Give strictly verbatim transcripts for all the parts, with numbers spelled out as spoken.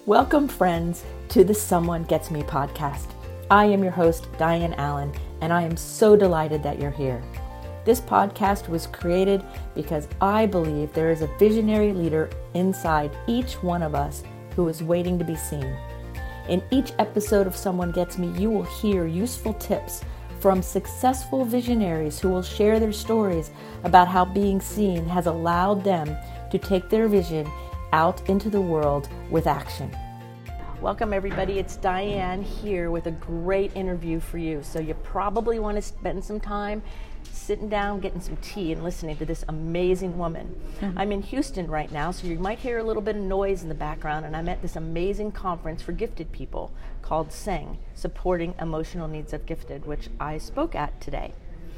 Welcome, friends, to the Someone Gets Me podcast. I am your host, Diane Allen, and I am so delighted that you're here. This podcast was created because I believe there is a visionary leader inside each one of us who is waiting to be seen. In each episode of Someone Gets Me, you will hear useful tips from successful visionaries who will share their stories about how being seen has allowed them to take their vision out into the world with action. Welcome everybody, it's Diane here with a great interview for you. So you probably want to spend some time sitting down, getting some tea and listening to this amazing woman. Mm-hmm. I'm in Houston right now, so you might hear a little bit of noise in the background, and I'm at this amazing conference for gifted people called SING, Supporting Emotional Needs of Gifted, which I spoke at today.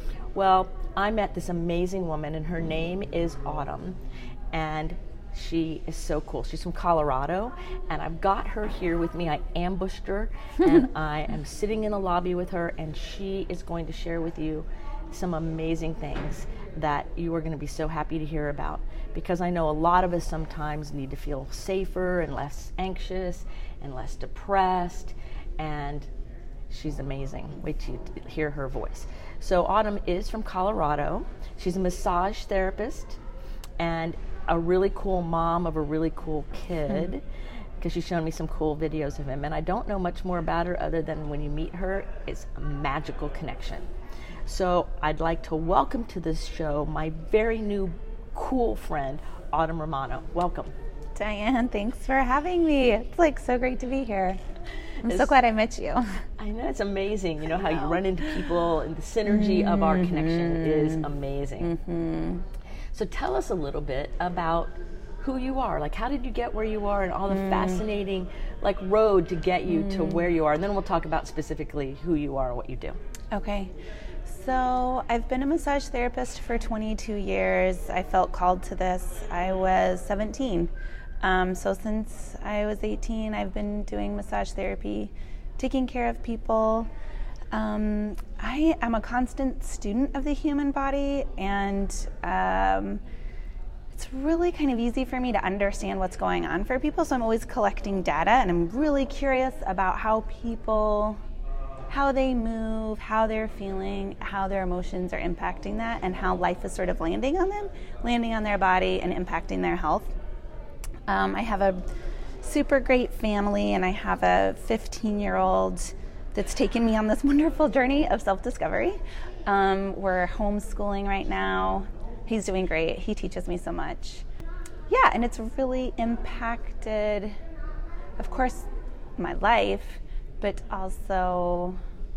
Well, I met this amazing woman, and her name is Autumn, and she is so cool. She's from Colorado, and I've got her here with me. I ambushed her, and I am sitting in the lobby with her, and she is going to share with you some amazing things that you are going to be so happy to hear about, because I know a lot of us sometimes need to feel safer and less anxious and less depressed, and she's amazing. Wait till you hear her voice. So Autumn is from Colorado. She's a massage therapist and a really cool mom of a really cool kid, because she's shown me some cool videos of him, and I don't know much more about her other than when you meet her, it's a magical connection. So I'd like to welcome to this show my very new cool friend, Autumn Romano. Welcome. Diane, thanks for having me. It's like so great to be here. I'm it's, so glad I met you. I know, it's amazing. You know how you run into people, and the synergy mm-hmm. of our connection is amazing. Mm-hmm. So tell us a little bit about who you are. Like, how did you get where you are, and all the mm. fascinating like road to get you mm. to where you are, and then we'll talk about specifically who you are and what you do. Okay. So I've been a massage therapist for twenty-two years. I felt called to this. I was seventeen. Um, so since I was eighteen, I've been doing massage therapy, taking care of people. Um, I am a constant student of the human body, and um, it's really kind of easy for me to understand what's going on for people. So I'm always collecting data, and I'm really curious about how people, how they move, how they're feeling, how their emotions are impacting that, and how life is sort of landing on them, landing on their body and impacting their health. Um, I have a super great family, and I have a fifteen-year-old that's taken me on this wonderful journey of self-discovery. Um, we're homeschooling right now. He's doing great. He teaches me so much. Yeah, and it's really impacted, of course, my life, but also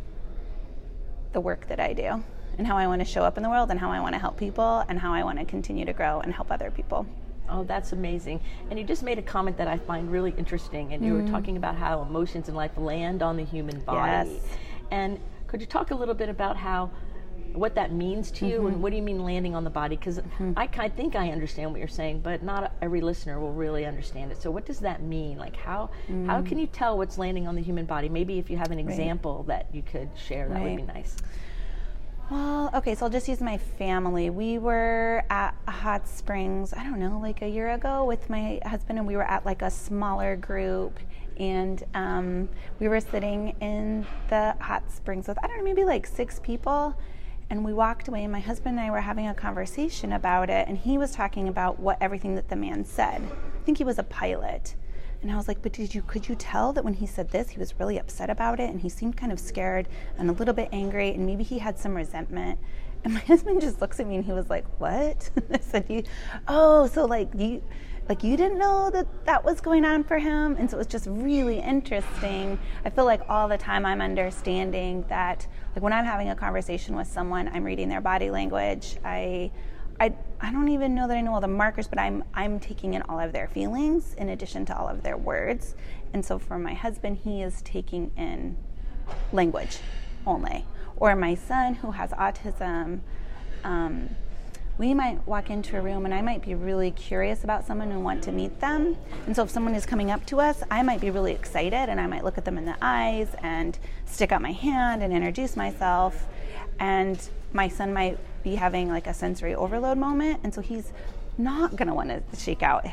the work that I do, and how I want to show up in the world, and how I want to help people, and how I want to continue to grow and help other people. Oh, that's amazing. And you just made a comment that I find really interesting, and you mm. were talking about how emotions in life land on the human body. Yes. And could you talk a little bit about how, what that means to you, mm-hmm. and what do you mean landing on the body? Because mm-hmm. I, I think I understand what you're saying, but not every listener will really understand it. So what does that mean? Like, how mm. how can you tell what's landing on the human body? Maybe if you have an example right. that you could share, that right. would be nice. Well, okay, so I'll just use my family. We were at Hot Springs, I don't know, like a year ago with my husband, and we were at like a smaller group, and um, we were sitting in the hot springs with, I don't know, maybe like six people, and we walked away, and my husband and I were having a conversation about it, and he was talking about what everything that the man said. I think he was a pilot. And I was like, but did you, could you tell that when he said this, he was really upset about it, and he seemed kind of scared and a little bit angry, and maybe he had some resentment. And my husband just looks at me and he was like, what? I said, you, oh, so like you, like you didn't know that that was going on for him? And so it was just really interesting. I feel like all the time I'm understanding that, like when I'm having a conversation with someone, I'm reading their body language. I, I, I don't even know that I know all the markers, but I'm I'm taking in all of their feelings in addition to all of their words. And so for my husband, he is taking in language only. Or my son, who has autism, um, we might walk into a room and I might be really curious about someone and want to meet them. And so if someone is coming up to us, I might be really excited, and I might look at them in the eyes and stick out my hand and introduce myself. And my son might be having like a sensory overload moment, and so he's not going to want to shake out his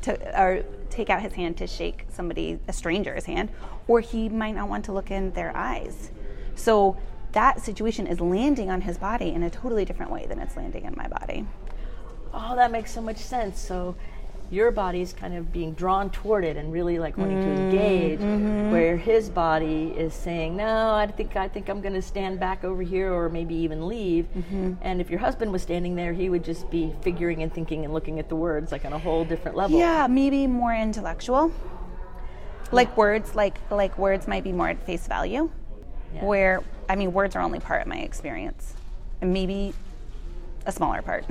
to or take out his hand to shake somebody, a stranger's hand, or he might not want to look in their eyes. So that situation is landing on his body in a totally different way than it's landing in my body. Oh, that makes so much sense. So your body's kind of being drawn toward it and really like wanting mm, to engage, mm-hmm. where his body is saying, no, I think I think I'm going to stand back over here, or maybe even leave. Mm-hmm. And if your husband was standing there, he would just be figuring and thinking and looking at the words like on a whole different level. Yeah, maybe more intellectual. Like yeah. words, like like words might be more at face value. Yeah. Where, I mean, words are only part of my experience, and maybe a smaller part.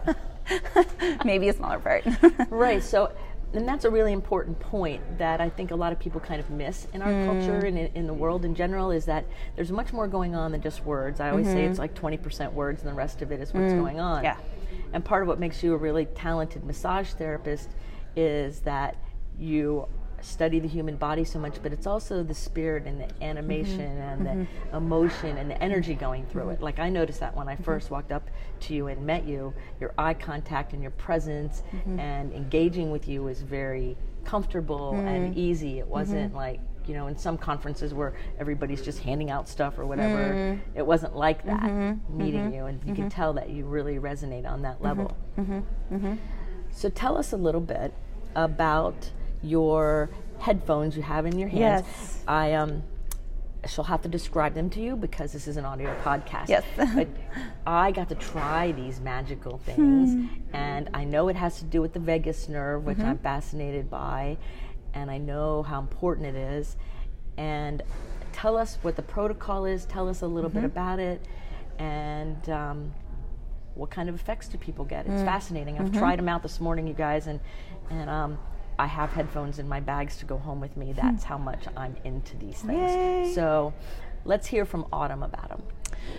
Maybe a smaller part. Right. So, and that's a really important point that I think a lot of people kind of miss in our mm. culture and in, in the world in general, is that there's much more going on than just words. I always mm-hmm. say it's like twenty percent words and the rest of it is what's mm. going on. Yeah. And part of what makes you a really talented massage therapist is that you study the human body so much, but it's also the spirit and the animation mm-hmm. and mm-hmm. the emotion and the energy going through mm-hmm. it. Like I noticed that when I first mm-hmm. walked up to you and met you, your eye contact and your presence mm-hmm. and engaging with you was very comfortable mm-hmm. and easy. It wasn't mm-hmm. like, you know, in some conferences where everybody's just handing out stuff or whatever, mm-hmm. it wasn't like that mm-hmm. meeting mm-hmm. you, and you mm-hmm. can tell that you really resonate on that level. Mm-hmm. Mm-hmm. So tell us a little bit about your headphones you have in your hands. Yes. I um she'll have to describe them to you because this is an audio podcast. Yes. But I got to try these magical things hmm. and I know it has to do with the vagus nerve, which mm-hmm. I'm fascinated by, and I know how important it is. And tell us what the protocol is, tell us a little mm-hmm. bit about it, and um, what kind of effects do people get. It's mm. fascinating. I've mm-hmm. tried them out this morning, you guys, and and um I have headphones in my bags to go home with me. That's how much I'm into these things. Yay. So let's hear from Autumn about them.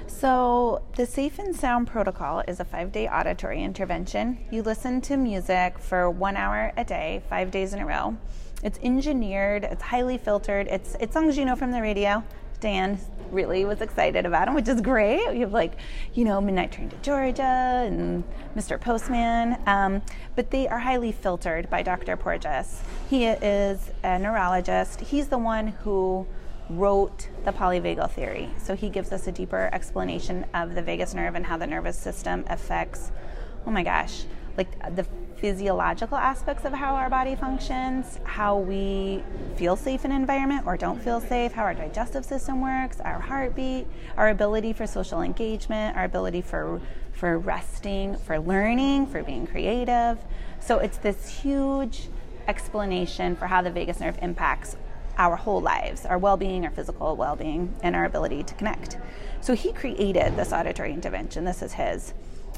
So the Safe and Sound Protocol is a five-day auditory intervention. You listen to music for one hour a day, five days in a row. It's engineered, it's highly filtered, it's, it's songs you know from the radio. Dan really was excited about them, which is great. We have like, you know, Midnight Train to Georgia and Mister Postman. Um, but they are highly filtered by Doctor Porges. He is a neurologist. He's the one who wrote the polyvagal theory. So he gives us a deeper explanation of the vagus nerve and how the nervous system affects, oh my gosh, like the physiological aspects of how our body functions, how we feel safe in an environment or don't feel safe, how our digestive system works, our heartbeat, our ability for social engagement, our ability for for resting, for learning, for being creative. So it's this huge explanation for how the vagus nerve impacts our whole lives, our well-being, our physical well-being, and our ability to connect. So he created this auditory intervention. This is his.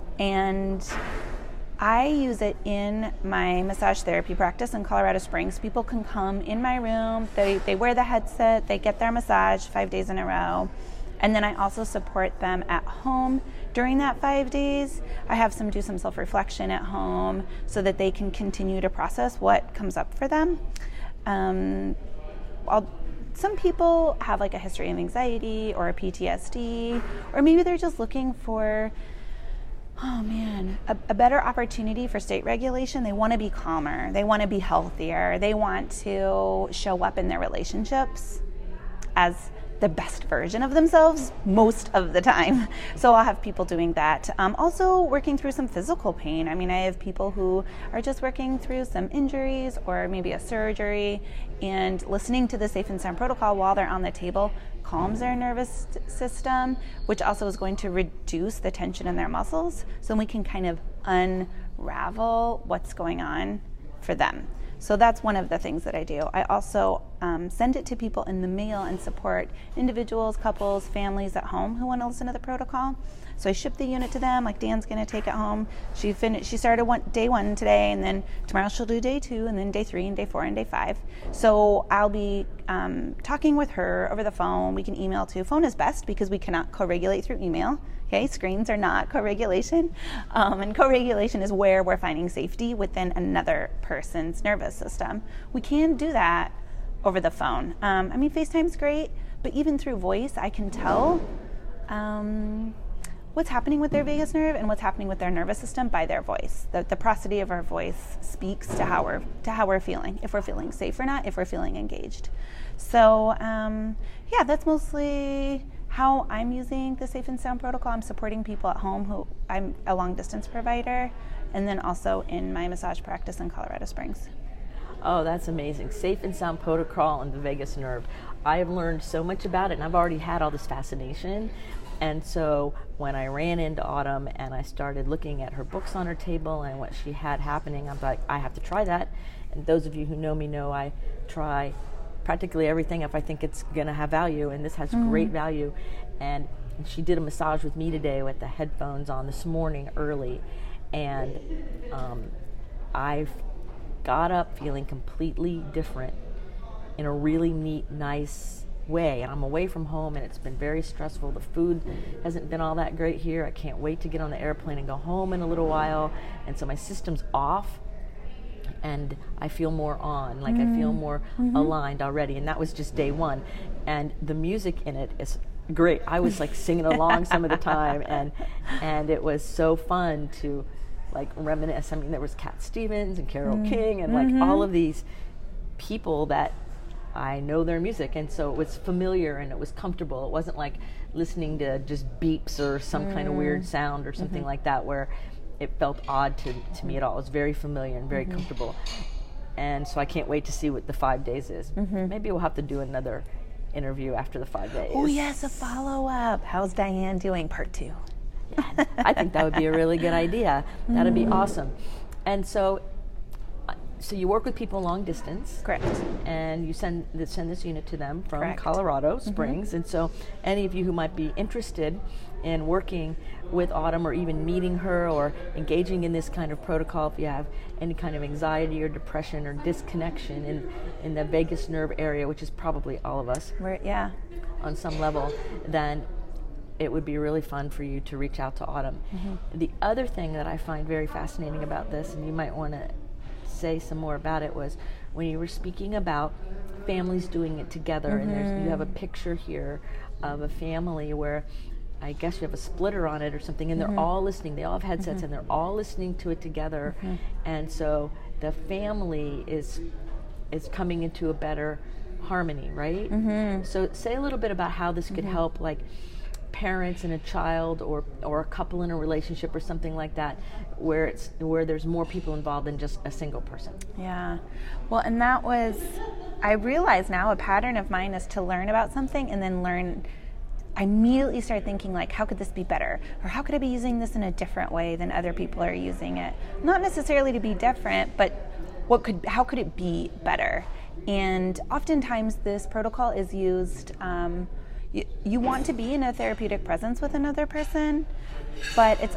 And I use it in my massage therapy practice in Colorado Springs. People can come in my room, they, they wear the headset, they get their massage five days in a row, and then I also support them at home during that five days. I have them do some self-reflection at home so that they can continue to process what comes up for them. Um, I'll, some people have like a history of anxiety or a P T S D, or maybe they're just looking for oh man, a, a better opportunity for state regulation. They want to be calmer. They want to be healthier. They want to show up in their relationships as the best version of themselves most of the time. So I'll have people doing that. Um, also working through some physical pain. I mean, I have people who are just working through some injuries or maybe a surgery, and listening to the Safe and Sound Protocol while they're on the table calms their nervous system, which also is going to reduce the tension in their muscles, so we can kind of unravel what's going on for them. So that's one of the things that I do. I also um, send it to people in the mail and support individuals, couples, families at home who want to listen to the protocol. So I ship the unit to them, like Dan's going to take it home. She fin- She started one, day one today, and then tomorrow she'll do day two, and then day three, and day four, and day five. So I'll be um, talking with her over the phone. We can email too. Phone is best because we cannot co-regulate through email. Okay, screens are not co-regulation. Um, and co-regulation is where we're finding safety within another person's nervous system. We can do that over the phone. Um, I mean, FaceTime's great, but even through voice, I can tell um, what's happening with their vagus nerve and what's happening with their nervous system by their voice. The, the prosody of our voice speaks to how we're to how we're feeling, if we're feeling safe or not, if we're feeling engaged. So um, yeah, that's mostly how I'm using the Safe and Sound protocol. I'm supporting people at home who I'm a long distance provider, and then also in my massage practice in Colorado Springs. Oh, that's amazing. Safe and Sound protocol and the vagus nerve. I have learned so much about it, and I've already had all this fascination. And so when I ran into Autumn and I started looking at her books on her table and what she had happening, I'm like, I have to try that. And those of you who know me know I try practically everything if I think it's going to have value, and this has mm. great value. And she did a massage with me today with the headphones on this morning early, and um, I've got up feeling completely different in a really neat, nice way. And I'm away from home, and it's been very stressful. The food hasn't been all that great here. I can't wait to get on the airplane and go home in a little while. And so my system's off, and I feel more on, like mm. I feel more mm-hmm. aligned already. And that was just day one. And the music in it is great. I was like singing along some of the time, and and it was so fun to like reminisce. I mean, there was Cat Stevens and Carole mm. King and like mm-hmm. all of these people that I know their music, and so it was familiar and it was comfortable. It wasn't like listening to just beeps or some mm. kind of weird sound or something mm-hmm. like that where it felt odd to, to me at all. It was very familiar and very mm-hmm. comfortable. And so I can't wait to see what the five days is. Mm-hmm. Maybe we'll have to do another interview after the five days. Oh yes, a follow-up. How's Diane doing? Part two. Yeah, I think that would be a really good idea. That'd be awesome. And so So you work with people long distance. Correct. And you send send this unit to them from Correct. Colorado Springs. Mm-hmm. And so any of you who might be interested in working with Autumn or even meeting her or engaging in this kind of protocol, if you have any kind of anxiety or depression or disconnection in, in the vagus nerve area, which is probably all of us We're, yeah. on some level, then it would be really fun for you to reach out to Autumn. Mm-hmm. The other thing that I find very fascinating about this, and you might want to say some more about it, was when you were speaking about families doing it together, mm-hmm. and there's, you have a picture here of a family where I guess you have a splitter on it or something, and mm-hmm. they're all listening. They all have headsets, mm-hmm. and they're all listening to it together, mm-hmm. and so the family is is coming into a better harmony, right? Mm-hmm. So say a little bit about how this could mm-hmm. help, like parents and a child, or or a couple in a relationship or something like that, where it's where there's more people involved than just a single person. Yeah. Well, and that was, I realize now a pattern of mine is to learn about something and then learn, I immediately start thinking like, how could this be better? Or how could I be using this in a different way than other people are using it? Not necessarily to be different, but what could, how could it be better? And oftentimes this protocol is used, um, you, you want to be in a therapeutic presence with another person, but it's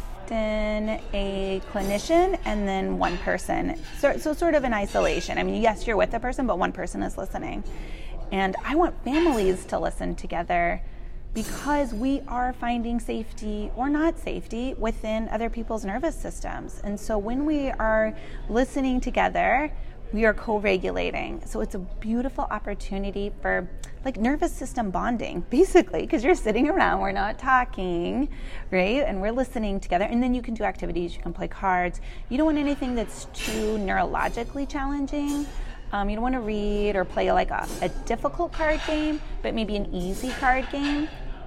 often a clinician and then one person. So, so sort of in isolation. I mean, yes, you're with a person, but one person is listening. And I want families to listen together because we are finding safety or not safety within other people's nervous systems. And so when we are listening together, we are co-regulating. So it's a beautiful opportunity for like nervous system bonding, basically, because you're sitting around, we're not talking, right? And we're listening together. And then you can do activities, you can play cards. You don't want anything that's too neurologically challenging. Um, you don't want to read or play like a, a difficult card game, but maybe an easy card game.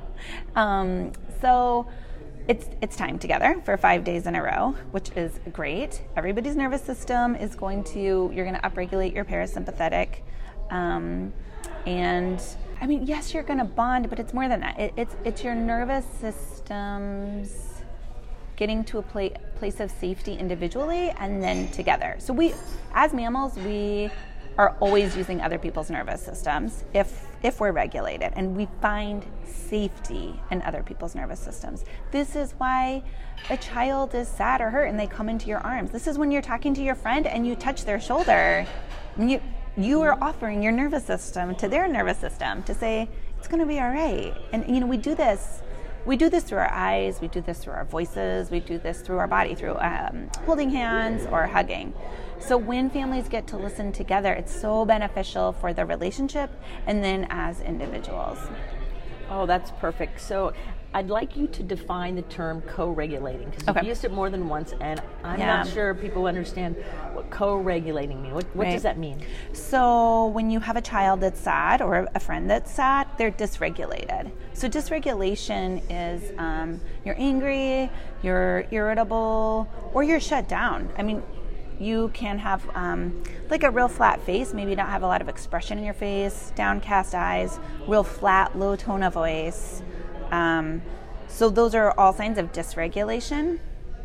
Um, so it's it's time together for five days in a row, which is great. Everybody's nervous system is going to, you're going to upregulate your parasympathetic. Um, and I mean, yes, you're going to bond, but it's more than that. It, it's it's your nervous system's getting to a pla- place of safety individually and then together. So we, as mammals, we are always using other people's nervous systems if if we're regulated, and we find safety in other people's nervous systems. This is why a child is sad or hurt and they come into your arms. This is when you're talking to your friend and you touch their shoulder. And you you are offering your nervous system to their nervous system to say, it's gonna be all right. And you know, we do this We do this through our eyes, we do this through our voices, we do this through our body, through um, holding hands or hugging. So when families get to listen together, it's so beneficial for the relationship and then as individuals. Oh, that's perfect. So I'd like you to define the term co-regulating, because Okay. you've used it more than once, and I'm Yeah. not sure people understand what co-regulating means. What, what Right. does that mean? So when you have a child that's sad or a friend that's sad, they're dysregulated. So dysregulation is um, you're angry, you're irritable, or you're shut down. I mean, you can have um, like a real flat face, maybe not have a lot of expression in your face, downcast eyes, real flat, low tone of voice. Um, so those are all signs of dysregulation.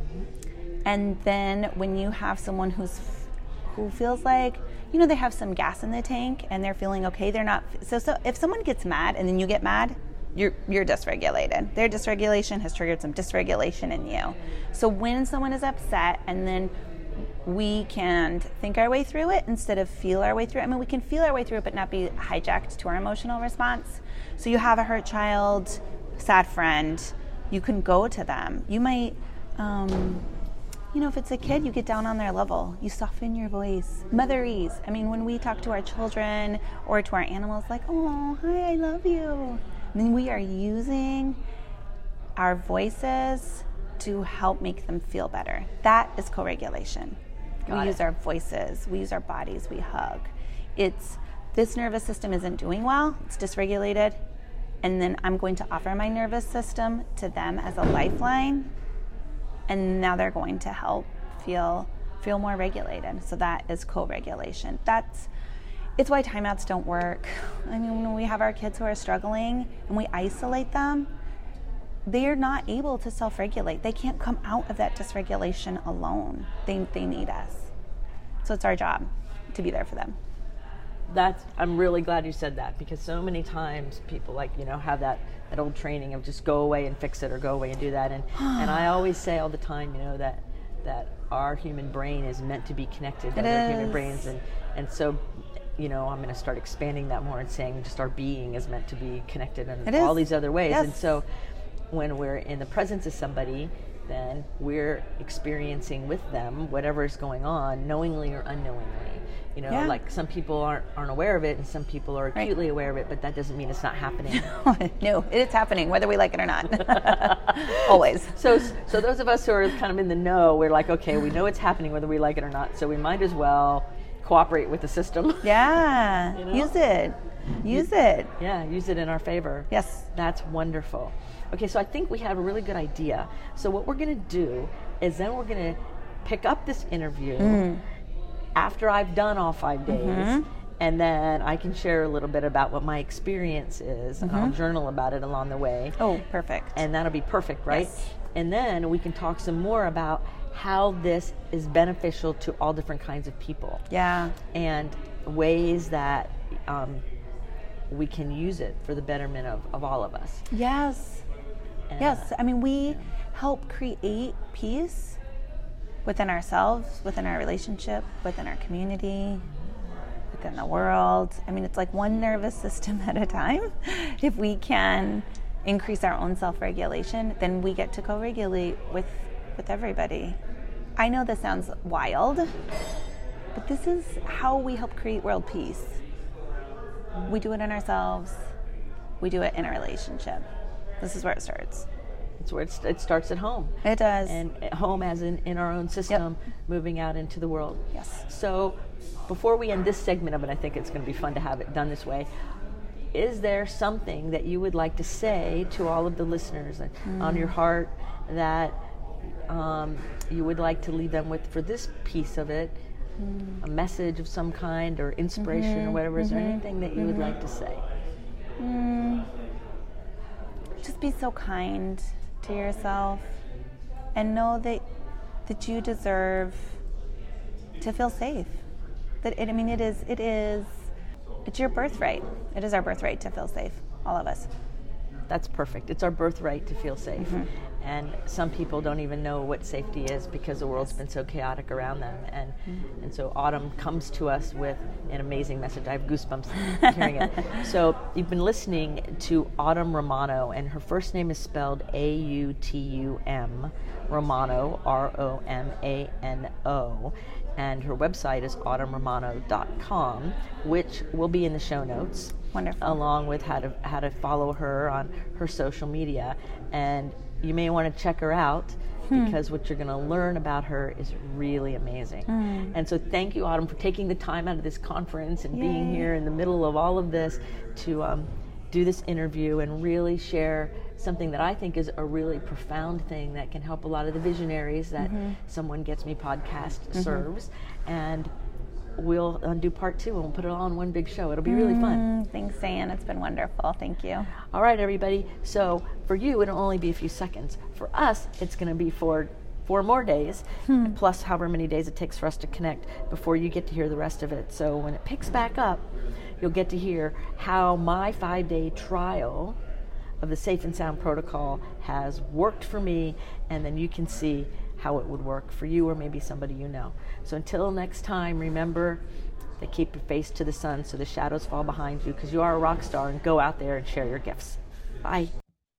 And then when you have someone who's who feels like, you know, they have some gas in the tank and they're feeling okay, they're not. So, so if someone gets mad and then you get mad, you're you're dysregulated. Their dysregulation has triggered some dysregulation in you. So when someone is upset and then we can think our way through it instead of feel our way through it. I mean, we can feel our way through it, but not be hijacked to our emotional response. So you have a hurt child, sad friend, you can go to them. You might, um, you know, if it's a kid, you get down on their level. You soften your voice. Motherese. I mean, when we talk to our children or to our animals, like, oh, hi, I love you. And then we are using our voices to help make them feel better. That is co-regulation. Got we it. use our voices, we use our bodies, we hug. It's, this nervous system isn't doing well, it's dysregulated, and then I'm going to offer my nervous system to them as a lifeline, and now they're going to help feel feel more regulated. So that is co-regulation. That's, it's why timeouts don't work. I mean, when we have our kids who are struggling and we isolate them, they're not able to self-regulate. They can't come out of that dysregulation alone. They they need us. So it's our job to be there for them. That's, I'm really glad you said that, because so many times people, like, you know, have that, that old training of just go away and fix it, or go away and do that. And and I always say all the time, you know, that that our human brain is meant to be connected to It other is. human brains, and and so, you know, I'm going to start expanding that more and saying just our being is meant to be connected in It all is. these other ways. Yes. And so when we're in the presence of somebody, then we're experiencing with them whatever is going on, knowingly or unknowingly. You know, Yeah. like some people aren't aren't aware of it, and some people are Right. acutely aware of it, but that doesn't mean it's not happening. No, it's happening, whether we like it or not. Always. So, so those of us who are kind of in the know, we're like, okay, we know it's happening whether we like it or not, so we might as well cooperate with the system. Yeah, You know? use it. Use it. Yeah, use it in our favor. Yes. That's wonderful. Okay, so I think we have a really good idea. So what we're going to do is then we're going to pick up this interview Mm. after I've done all five days, Mm-hmm. and then I can share a little bit about what my experience is, and I'll journal about it along the way. Oh, perfect. And that'll be perfect, right? Yes. And then we can talk some more about how this is beneficial to all different kinds of people, yeah. and ways that um, we can use it for the betterment of, of all of us. Yes. And, Yes. I mean, we help create peace within ourselves, within our relationship, within our community, within the world. I mean, it's like one nervous system at a time. If we can increase our own self-regulation, then we get to co-regulate with, with everybody. I know this sounds wild, but this is how we help create world peace. We do it in ourselves. We do it in a relationship. This is where it starts. It's where it's, it starts at home. It does. And at home as in, in our own system, moving out into the world. Yes. So before we end this segment of it, I think it's going to be fun to have it done this way. Is there something that you would like to say to all of the listeners mm. on your heart that um, you would like to leave them with for this piece of it? Mm. A message of some kind, or inspiration, mm-hmm. or whatever. Is mm-hmm. there anything that you mm-hmm. would like to say? Mm. Just be so kind to yourself, and know that that you deserve to feel safe. That it, I mean, it is it is it's your birthright. It is our birthright to feel safe, all of us. That's perfect. It's our birthright to feel safe. Mm-hmm. And some people don't even know what safety is because the world's been so chaotic around them. And mm-hmm. and so Autumn comes to us with an amazing message. I have goosebumps hearing it. So you've been listening to Autumn Romano, and her first name is spelled A U T U M, Romano, R O M A N O. and her website is autumn romano dot com, which will be in the show notes. Wonderful. Along with how to how to follow her on her social media. And you may want to check her out hmm. because what you're going to learn about her is really amazing. Hmm. And so thank you, Autumn, for taking the time out of this conference and Yay. being here in the middle of all of this to um, do this interview and really share something that I think is a really profound thing that can help a lot of the visionaries that mm-hmm. Someone Gets Me podcast mm-hmm. serves. And we'll uh, do part two and we'll put it all in one big show. It'll be really fun. Mm, thanks, Diane. It's been wonderful. Thank you. All right, everybody. So for you, it'll only be a few seconds. For us, it's going to be for four more days, hmm. plus however many days it takes for us to connect before you get to hear the rest of it. So when it picks back up, you'll get to hear how my five-day trial of the Safe and Sound protocol has worked for me, and then you can see how it would work for you or maybe somebody you know. So until next time, remember to keep your face to the sun so the shadows fall behind you, because you are a rock star, and go out there and share your gifts. Bye.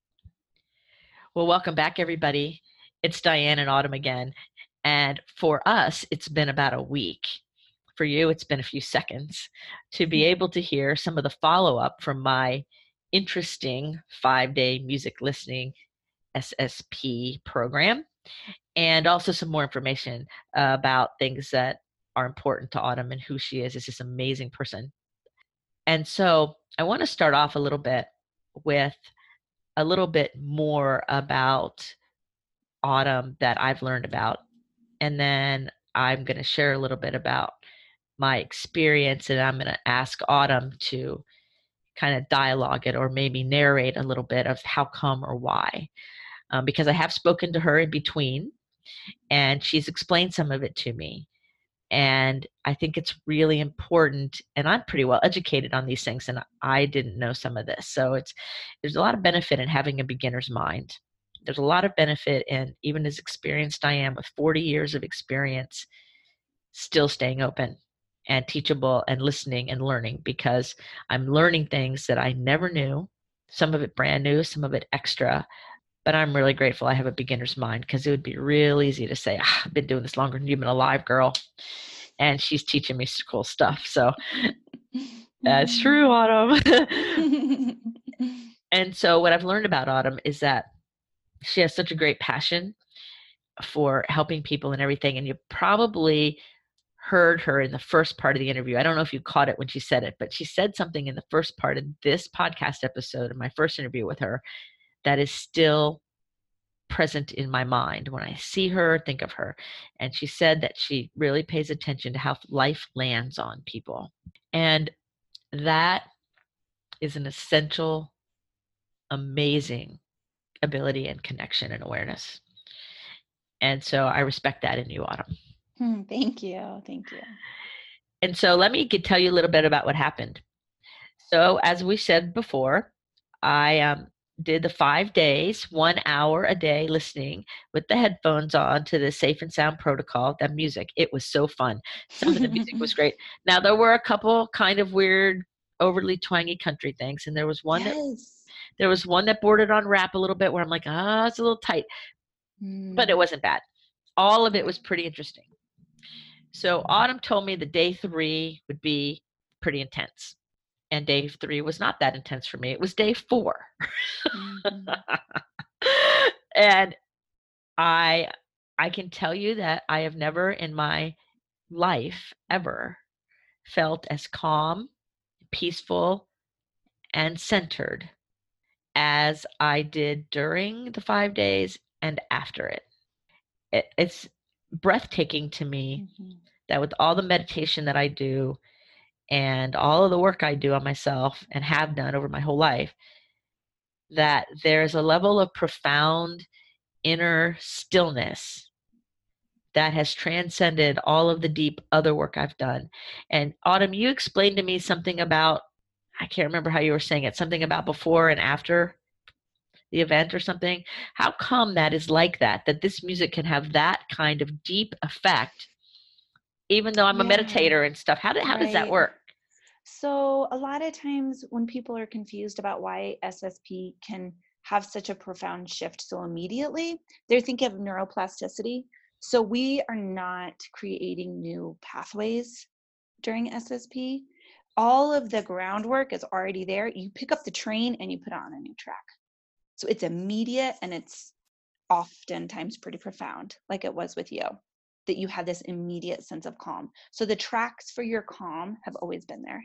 Well, welcome back, everybody. It's Diane and Autumn again. And for us, it's been about a week. For you, it's been a few seconds to be able to hear some of the follow-up from my interesting five-day music listening S S P program. And also some more information uh, about things that are important to Autumn and who she is as this amazing person. And so I want to start off a little bit with a little bit more about Autumn that I've learned about. And then I'm going to share a little bit about my experience, and I'm going to ask Autumn to kind of dialogue it or maybe narrate a little bit of how come or why. Um, because I have spoken to her in between, and she's explained some of it to me. And I think it's really important, and I'm pretty well educated on these things, and I didn't know some of this. So it's there's a lot of benefit in having a beginner's mind. There's a lot of benefit in, even as experienced I am with forty years of experience, still staying open and teachable and listening and learning, because I'm learning things that I never knew, some of it brand new, some of it extra. But I'm really grateful I have a beginner's mind, because it would be real easy to say, ah, I've been doing this longer than you've been alive, girl. And she's teaching me cool stuff. So that's true, Autumn. And so what I've learned about Autumn is that she has such a great passion for helping people and everything. And you probably heard her in the first part of the interview. I don't know if you caught it when she said it, but she said something in the first part of this podcast episode of my first interview with her that is still present in my mind when I see her, think of her. And she said that she really pays attention to how life lands on people. And that is an essential, amazing ability and connection and awareness. And so I respect that in you, Autumn. Hmm, thank you. Thank you. And so let me get, tell you a little bit about what happened. So as we said before, I um, did the five days, one hour a day listening with the headphones on to the Safe and Sound protocol, that music. It was so fun. Some of the music was great. Now, there were a couple kind of weird, overly twangy country things. And there was one yes. that there was one that bordered on rap a little bit where I'm like, ah, oh, it's a little tight. Mm. But it wasn't bad. All of it was pretty interesting. So Autumn told me that day three would be pretty intense. And day three was not that intense for me. It was day four. Mm-hmm. And I I can tell you that I have never in my life ever felt as calm, peaceful, and centered as I did during the five days and after it. it it's breathtaking to me mm-hmm. that with all the meditation that I do and all of the work I do on myself and have done over my whole life, that there's a level of profound inner stillness that has transcended all of the deep other work I've done. And Autumn, you explained to me something about, I can't remember how you were saying it, something about before and after the event or something. How come that is like that, that this music can have that kind of deep effect, even though I'm yeah. a meditator and stuff? How, do, how right. does that work? So a lot of times when people are confused about why S S P can have such a profound shift so immediately, they're thinking of neuroplasticity. So we are not creating new pathways during S S P. All of the groundwork is already there. You pick up the train and you put on a new track. So it's immediate, and it's oftentimes pretty profound, like it was with you, that you have this immediate sense of calm. So the tracks for your calm have always been there.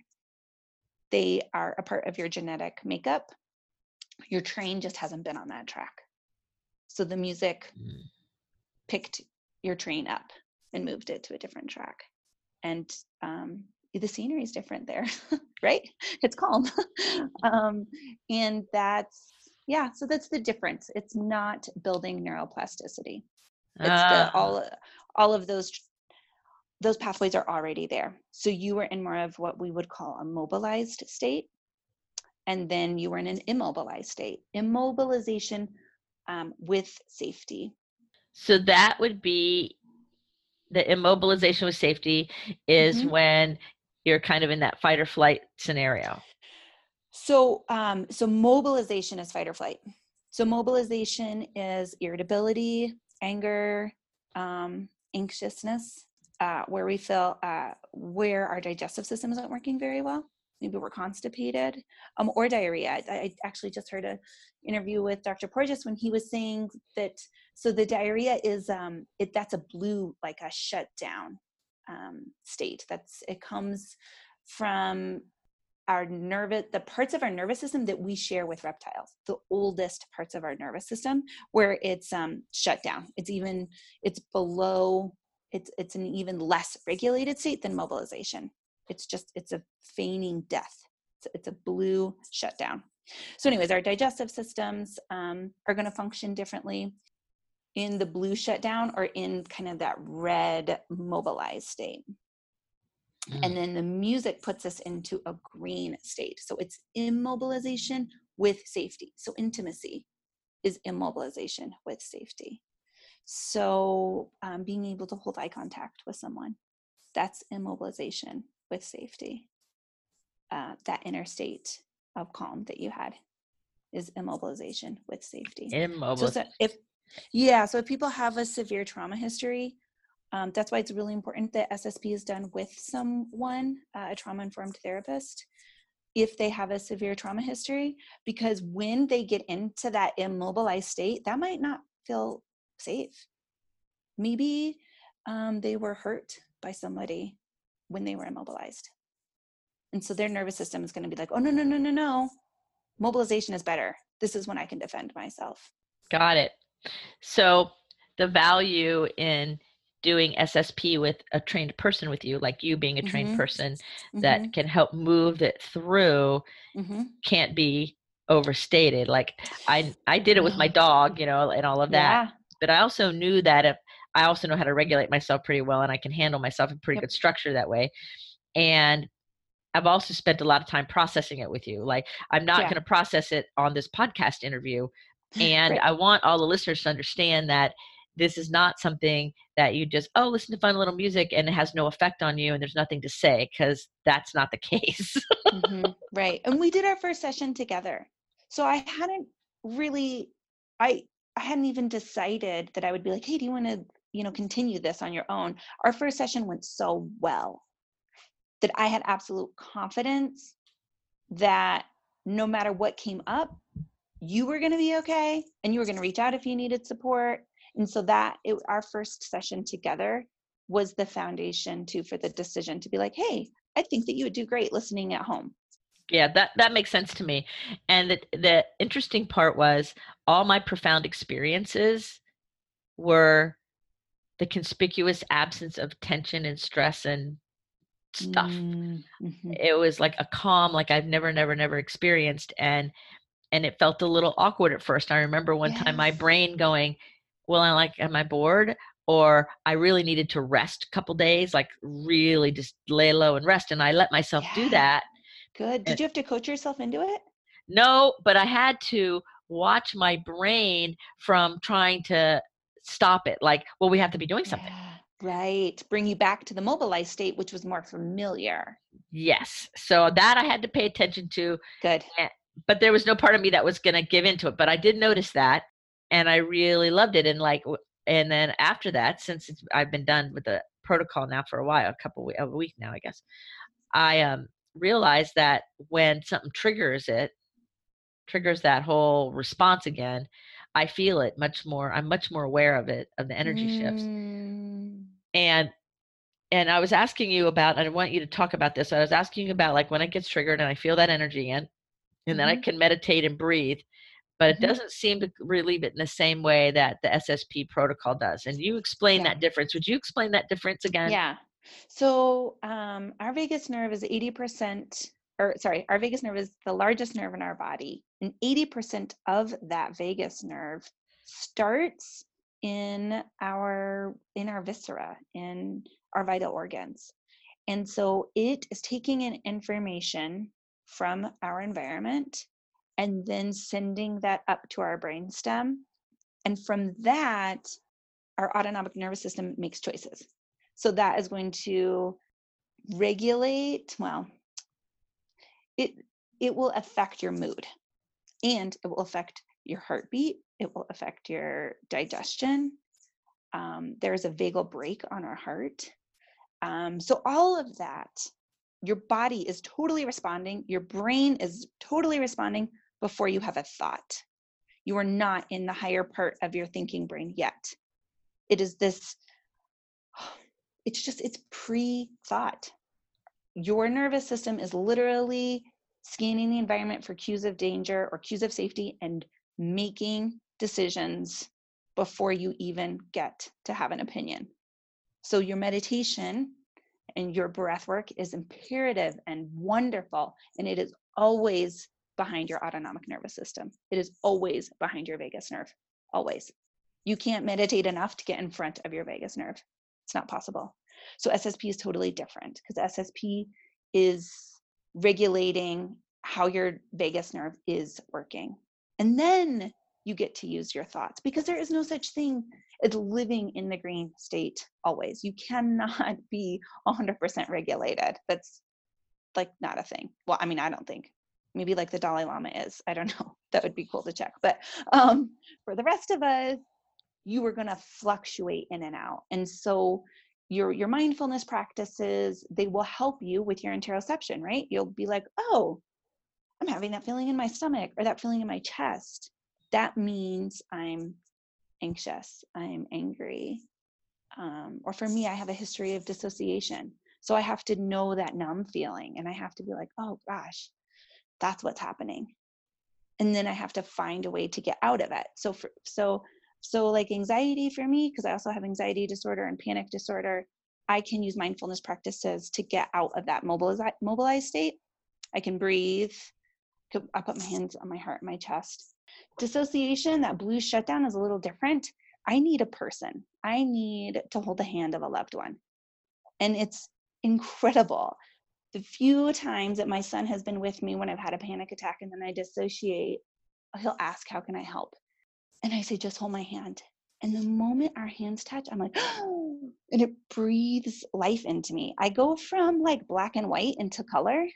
They are a part of your genetic makeup. Your train just hasn't been on that track. So the music mm. picked your train up and moved it to a different track. And um, the scenery is different there, right? It's calm. um, and that's, yeah, so that's the difference. It's not building neuroplasticity. It's uh. the, all, all of those, those pathways are already there. So you were in more of what we would call a mobilized state. And then you were in an immobilized state. Immobilization um, with safety. So that would be the immobilization with safety is mm-hmm. when you're kind of in that fight or flight scenario. So, um, so mobilization is fight or flight. So mobilization is irritability, anger, um, anxiousness, uh, where we feel, uh, where our digestive system isn't working very well. Maybe we're constipated, um, or diarrhea. I, I actually just heard an interview with Doctor Porges when he was saying that, so the diarrhea is, um, it, that's a blue, like a shutdown um, state. That's, it comes from our nervous, the parts of our nervous system that we share with reptiles, the oldest parts of our nervous system, where it's um, shut down. It's even, it's below, it's, it's an even less regulated state than mobilization. It's just, it's a feigning death. It's, it's a blue shutdown. So anyways, our digestive systems um, are going to function differently in the blue shutdown or in kind of that red mobilized state. Mm. And then the music puts us into a green state. So it's immobilization with safety. So intimacy is immobilization with safety. So um, being able to hold eye contact with someone, that's immobilization with safety. Uh, that inner state of calm that you had is immobilization with safety. Immobilization. So, so if, yeah, so if people have a severe trauma history, um, that's why it's really important that S S P is done with someone, uh, a trauma-informed therapist, if they have a severe trauma history, because when they get into that immobilized state, that might not feel safe. Maybe um, they were hurt by somebody when they were immobilized. And so their nervous system is going to be like, oh, no, no, no, no, no. Mobilization is better. This is when I can defend myself. Got it. So the value in doing S S P with a trained person with you, like you being a trained mm-hmm. person that mm-hmm. can help move it through mm-hmm. can't be overstated. Like I, I did it with my dog, you know, and all of that. Yeah. But I also knew that if I also know how to regulate myself pretty well, and I can handle myself in pretty yep. good structure that way. And I've also spent a lot of time processing it with you. Like I'm not yeah. going to process it on this podcast interview. And right. I want all the listeners to understand that this is not something that you just, oh, listen to fun little music and it has no effect on you and there's nothing to say, because that's not the case. mm-hmm. Right. And we did our first session together. So I hadn't really, I, I hadn't even decided that I would be like, hey, do you want to, you know, continue this on your own? Our first session went so well that I had absolute confidence that no matter what came up, you were going to be okay. And you were going to reach out if you needed support. And so that it, our first session together was the foundation too, for the decision to be like, hey, I think that you would do great listening at home. Yeah, that, that makes sense to me. And the, the interesting part was all my profound experiences were the conspicuous absence of tension and stress and stuff. Mm-hmm. It was like a calm, like I've never, never, never experienced. And, and it felt a little awkward at first. I remember one yes. time my brain going, well, I like, am I bored? Or I really needed to rest a couple days, like really just lay low and rest. And I let myself yeah. do that. Good. Did and, you have to coach yourself into it? No, but I had to watch my brain from trying to stop it. Like, well, we have to be doing something. Yeah. Right. Bring you back to the mobilized state, which was more familiar. Yes. So that I had to pay attention to. Good. But there was no part of me that was going to give into it. But I did notice that. And I really loved it. And like, And then after that, since it's, I've been done with the protocol now for a while, a couple of a week now, I guess, I um, realized that when something triggers it, triggers that whole response again, I feel it much more. I'm much more aware of it, of the energy shifts. Mm. And and I was asking you about, and I want you to talk about this. I was asking you about like when it gets triggered and I feel that energy in, and Mm-hmm. then I can meditate and breathe, but Mm-hmm. it doesn't seem to relieve it in the same way that the S S P protocol does. And you explain Yeah. that difference. Would you explain that difference again? Yeah. So um, our vagus nerve is eighty percent, or sorry, our vagus nerve is the largest nerve in our body. And eighty percent of that vagus nerve starts in our in our viscera, in our vital organs. And so it is taking in information from our environment and then sending that up to our brainstem. And from that, our autonomic nervous system makes choices. So that is going to regulate, well, it it will affect your mood, and it will affect your heartbeat. It will affect your digestion. Um, there's a vagal brake on our heart. Um, so all of that, your body is totally responding. Your brain is totally responding before you have a thought. You are not in the higher part of your thinking brain yet. It is this, it's just, it's pre-thought. Your nervous system is literally scanning the environment for cues of danger or cues of safety and making decisions before you even get to have an opinion. So your meditation and your breath work is imperative and wonderful, and it is always behind your autonomic nervous system. It is always behind your vagus nerve, always. You can't meditate enough to get in front of your vagus nerve. It's not possible. So S S P is totally different because S S P is regulating how your vagus nerve is working. And then you get to use your thoughts, because there is no such thing as living in the green state always. You cannot be one hundred percent regulated. That's like not a thing. Well, I mean, I don't think. Maybe like the Dalai Lama is. I don't know. That would be cool to check. But um, for the rest of us, you are going to fluctuate in and out. And so your your mindfulness practices, they will help you with your interoception, right? You'll be like, oh, I'm having that feeling in my stomach or that feeling in my chest. That means I'm anxious, I'm angry. Um, or for me, I have a history of dissociation. So I have to know that numb feeling, and I have to be like, oh gosh, that's what's happening. And then I have to find a way to get out of it. So for, so So like anxiety for me, because I also have anxiety disorder and panic disorder, I can use mindfulness practices to get out of that mobilized, mobilized state. I can breathe. I put my hands on my heart, my chest. Dissociation, that blue shutdown, is a little different. I need a person. I need to hold the hand of a loved one. And it's incredible. The few times that my son has been with me when I've had a panic attack and then I dissociate, he'll ask, how can I help? And I say, just hold my hand. And the moment our hands touch, I'm like, oh, and it breathes life into me. I go from like black and white into color.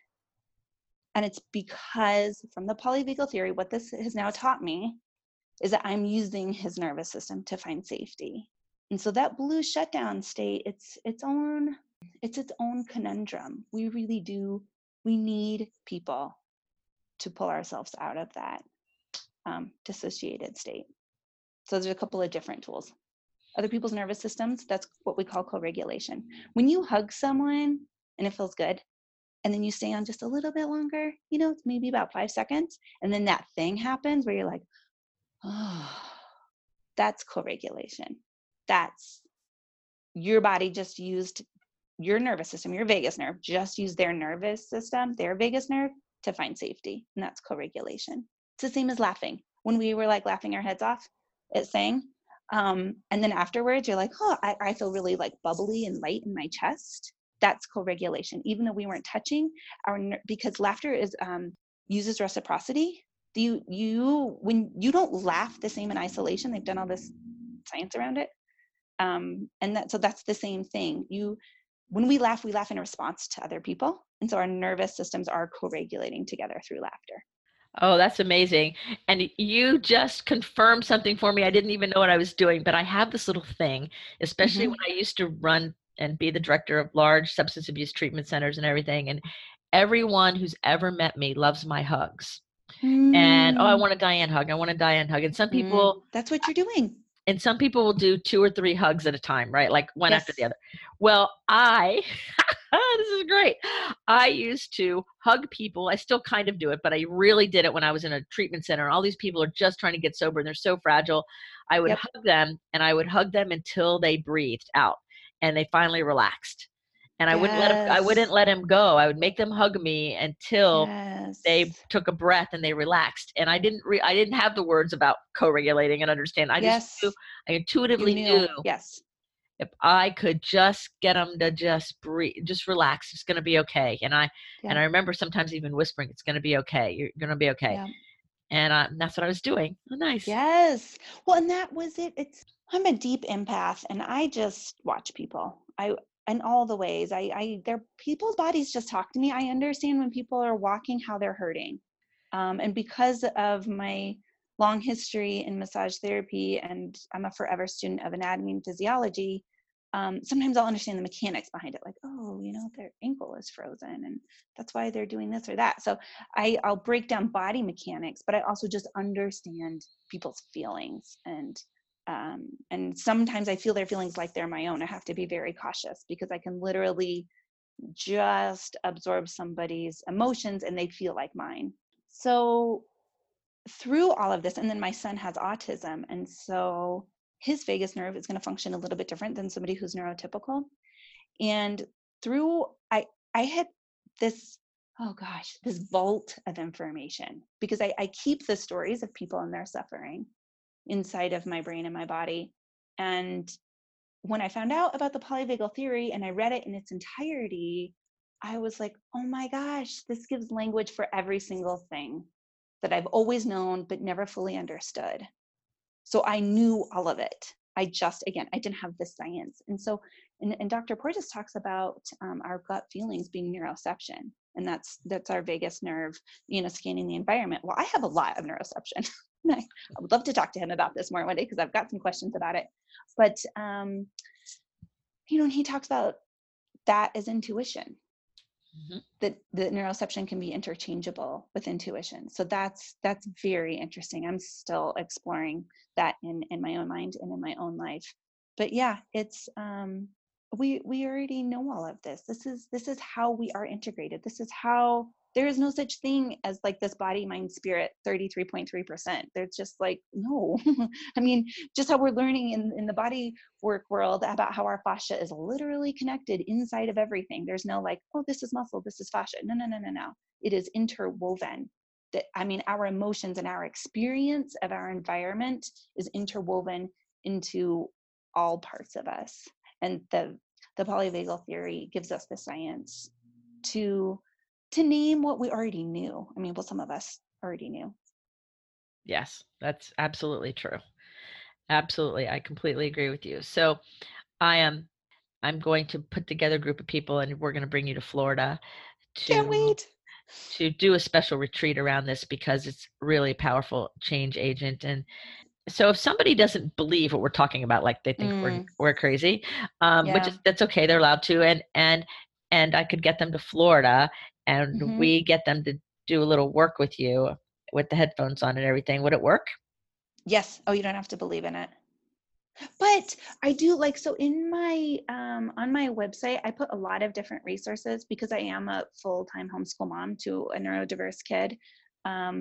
And it's because from the polyvagal theory, what this has now taught me is that I'm using his nervous system to find safety. And so that blue shutdown state, it's its own, it's its own conundrum. We really do, we need people to pull ourselves out of that um, dissociated state. So there's a couple of different tools. Other people's nervous systems, that's what we call co-regulation. When you hug someone and it feels good, and then you stay on just a little bit longer, you know, it's maybe about five seconds, and then that thing happens where you're like, oh, that's co-regulation. That's your body just used your nervous system, your vagus nerve, just used their nervous system, their vagus nerve, to find safety, and that's co-regulation. It's the same as laughing. When we were like laughing our heads off, it sang. Um, and then afterwards, you're like, oh, I, I feel really like bubbly and light in my chest. That's co-regulation, even though we weren't touching our, because laughter is um, uses reciprocity. Do you, you, when you don't laugh the same in isolation, they've done all this science around it. Um, and that, so that's the same thing. You, when we laugh, we laugh in response to other people. And so our nervous systems are co-regulating together through laughter. Oh, that's amazing. And you just confirmed something for me. I didn't even know what I was doing, but I have this little thing, especially when Mm-hmm. I used to run and be the director of large substance abuse treatment centers and everything. And everyone who's ever met me loves my hugs. And oh, I Mm, want a Diane hug. I want a Diane hug. And some mm, people that's what you're doing. and some people will do two or three hugs at a time, right? Like one after the Yes. other. Well, I, this is great. I used to hug people. I still kind of do it, but I really did it when I was in a treatment center. All these people are just trying to get sober and they're so fragile. I would Yep. hug them and I would hug them until they breathed out and they finally relaxed. And I wouldn't let them, I wouldn't Yes. let them go. I would make them hug me until they Yes. took a breath and they relaxed. And I didn't re- I didn't have the words about co-regulating and understand. I just knew, Yes. I You intuitively knew knew. Yes. if I could just get them to just breathe, just relax, it's going to be okay. And I and Yep. I remember sometimes even whispering, "It's going to be okay. You're going to be okay." Yep. And uh, that's what I was doing. Oh, nice. Yes. Well, and that was it. It's I'm a deep empath and I just watch people. I in all the ways. I I their people's bodies just talk to me. I understand when people are walking how they're hurting. Um, and because of my long history in massage therapy and I'm a forever student of anatomy and physiology, um, sometimes I'll understand the mechanics behind it, like, oh, you know, their ankle is frozen and that's why they're doing this or that. So I, I'll break down body mechanics, but I also just understand people's feelings. And um, and sometimes I feel their feelings like they're my own. I have to be very cautious because I can literally just absorb somebody's emotions and they feel like mine. So through all of this, and then my son has autism, and so his vagus nerve is going to function a little bit different than somebody who's neurotypical. And through I I had this, oh gosh, this vault of information because I, I keep the stories of people and their suffering inside of my brain and my body. And when I found out about the polyvagal theory and I read it in its entirety, I was like, oh my gosh, this gives language for every single thing that I've always known but never fully understood. So I knew all of it. I just, again, I didn't have the science. And so, and, and Doctor Porges talks about um, our gut feelings being neuroception. And that's that's our vagus nerve, you know, scanning the environment. Well, I have a lot of neuroception. I, I would love to talk to him about this more one day because I've got some questions about it. But, um, you know, and he talks about that as intuition. Mm-hmm. That the neuroception can be interchangeable with intuition. So that's that's very interesting. I'm still exploring that in in my own mind and in my own life. But yeah, it's um we we already know all of this. This is this is how we are integrated. This is how there is no such thing as like this body mind spirit thirty-three point three percent. There's just like no. I mean, just how we're learning in in the body work world about how our fascia is literally connected inside of everything. There's no like, oh, this is muscle, this is fascia. No, no, no, no, no. It is interwoven. That I mean, our emotions and our experience of our environment is interwoven into all parts of us. And the the polyvagal theory gives us the science to to name what we already knew. I mean, well, some of us already knew. Yes, that's absolutely true. Absolutely. I completely agree with you. So I am I'm going to put together a group of people and we're going to bring you to Florida Can't to wait. to do a special retreat around this because it's really a powerful change agent. And so if somebody doesn't believe what we're talking about, like they think we're Mm, we're crazy, um, which yeah. is that's okay, they're allowed to, and and and I could get them to Florida and Mm-hmm. we get them to do a little work with you with the headphones on and everything. Would it work? Yes. Oh, you don't have to believe in it. But I do like, so in my, um, on my website, I put a lot of different resources because I am a full-time homeschool mom to a neurodiverse kid. Um,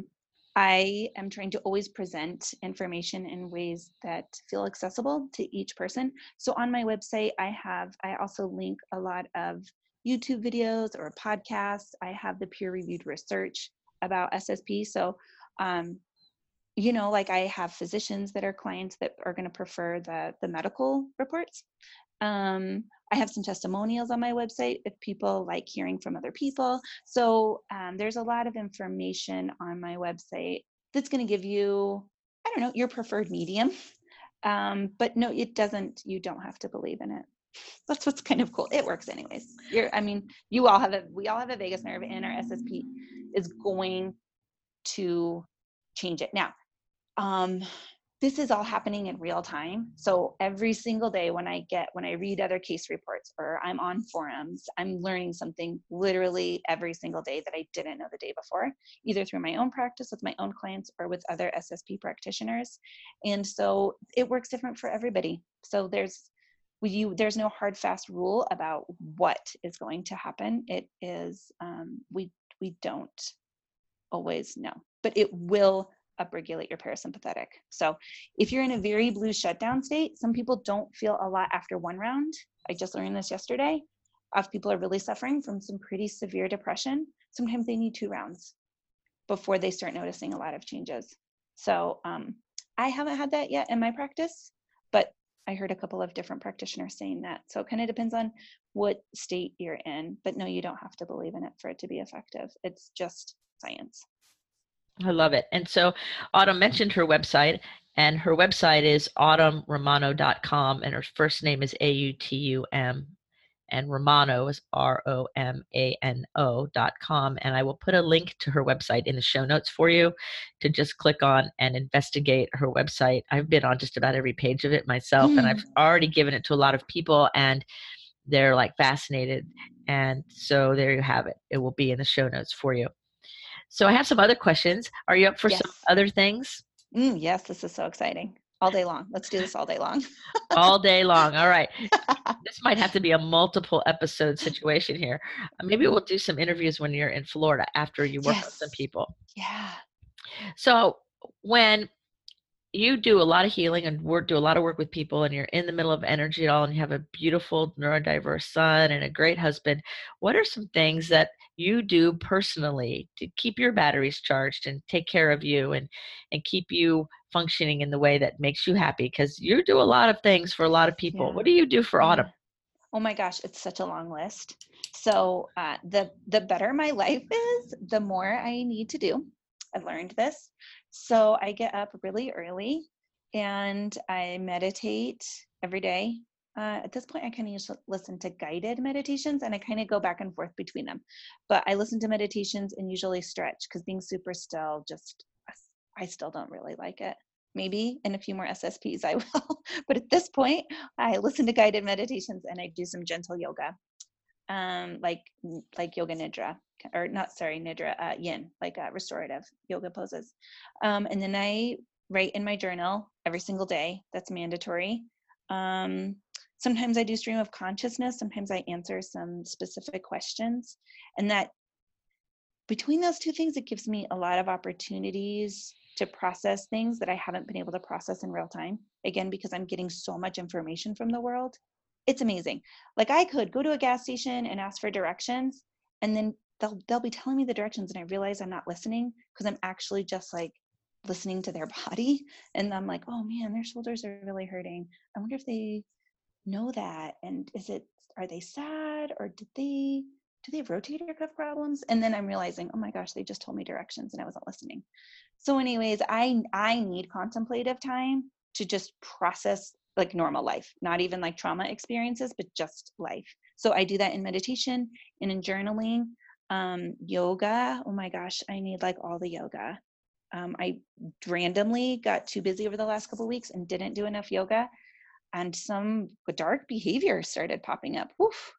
I am trying to always present information in ways that feel accessible to each person. So on my website, I have, I also link a lot of YouTube videos or podcasts. I have the peer-reviewed research about S S P. So, um, you know, like I have physicians that are clients that are going to prefer the the medical reports. Um, I have some testimonials on my website if people like hearing from other people. So um, there's a lot of information on my website that's going to give you, I don't know, your preferred medium. Um, but no, it doesn't. You don't have to believe in it. That's what's kind of cool. It works anyways. You're, I mean, you all have a, we all have a vagus nerve, and our S S P is going to change it. Now, um, this is all happening in real time. So every single day when I get, when I read other case reports or I'm on forums, I'm learning something literally every single day that I didn't know the day before, either through my own practice with my own clients or with other S S P practitioners. And so it works different for everybody. So there's, you, there's no hard, fast rule about what is going to happen. It is, um, we, we don't always know, but it will upregulate your parasympathetic. So if you're in a very blue shutdown state, some people don't feel a lot after one round. I just learned this yesterday. If people are really suffering from some pretty severe depression, sometimes they need two rounds before they start noticing a lot of changes. So um, I haven't had that yet in my practice, but I heard a couple of different practitioners saying that. So it kind of depends on what state you're in, but no, you don't have to believe in it for it to be effective. It's just science. I love it. And so Autumn mentioned her website, and her website is autumn romano dot com, and her first name is A U T U M, and Romano is R O M A N O dot com. And I will put a link to her website in the show notes for you to just click on and investigate her website. I've been on just about every page of it myself, and I've already given it to a lot of people, and they're like fascinated. And so there you have it. It will be in the show notes for you. So I have some other questions. Are you up for Yes. some other things? Mm, yes, this is so exciting. All day long. Let's do this all day long. All day long. All right. This might have to be a multiple episode situation here. Maybe we'll do some interviews when you're in Florida after you work Yes. with some people. Yeah. So when you do a lot of healing and work, do a lot of work with people, and you're in the middle of energy at all, and you have a beautiful neurodiverse son and a great husband, what are some things that you do personally to keep your batteries charged and take care of you and, and keep you functioning in the way that makes you happy? Because you do a lot of things for a lot of people. Yeah. What do you do for Yeah. Autumn? Oh my gosh, it's such a long list. So uh, the the better my life is, the more I need to do. I've learned this. So I get up really early and I meditate every day. Uh, at this point, I kind of used to listen to guided meditations, and I kind of go back and forth between them. But I listen to meditations and usually stretch, because being super still, just I still don't really like it. Maybe in a few more S S Ps I will. But at this point, I listen to guided meditations and I do some gentle yoga, um, like like yoga nidra, or not, sorry, nidra, uh, yin, like uh, restorative yoga poses. Um, and then I write in my journal every single day. That's mandatory. Um, sometimes I do stream of consciousness. Sometimes I answer some specific questions. And that between those two things, it gives me a lot of opportunities to process things that I haven't been able to process in real time. Again, because I'm getting so much information from the world. It's amazing. Like I could go to a gas station and ask for directions, and then they'll they'll be telling me the directions, and I realize I'm not listening because I'm actually just like listening to their body. And I'm like, oh man, their shoulders are really hurting. I wonder if they know that. And is it, are they sad, or did they do they have rotator cuff problems? And then I'm realizing, oh my gosh, they just told me directions and I wasn't listening. So anyways, I I need contemplative time to just process like normal life, not even like trauma experiences, but just life. So I do that in meditation and in journaling. Um, yoga, oh my gosh, I need like all the yoga. Um, I randomly got too busy over the last couple of weeks and didn't do enough yoga, and some dark behavior started popping up. Woof.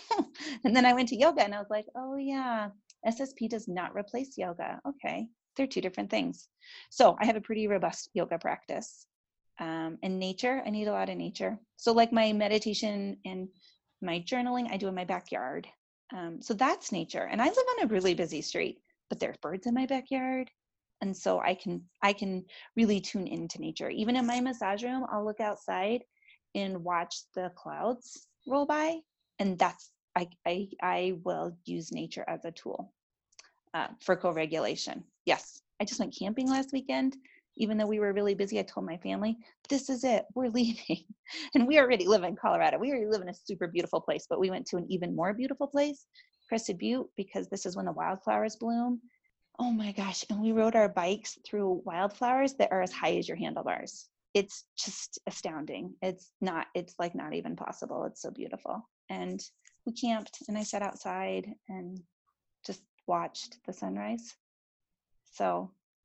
And then I went to yoga and I was like, oh yeah, S S P does not replace yoga. Okay, they're two different things. So I have a pretty robust yoga practice. Um, and nature, I need a lot of nature. So like my meditation and my journaling, I do in my backyard. Um, so that's nature. And I live on a really busy street, but there's birds in my backyard. And so I can I can really tune into nature. Even in my massage room, I'll look outside and watch the clouds roll by. And that's, I, I, I will use nature as a tool uh, for co-regulation. Yes, I just went camping last weekend. Even though we were really busy, I told my family, this is it, we're leaving. And we already live in Colorado. We already live in a super beautiful place, but we went to an even more beautiful place, Crested Butte, because this is when the wildflowers bloom. Oh my gosh. And we rode our bikes through wildflowers that are as high as your handlebars. It's just astounding. It's not, it's like not even possible. It's so beautiful. And we camped and I sat outside and just watched the sunrise. So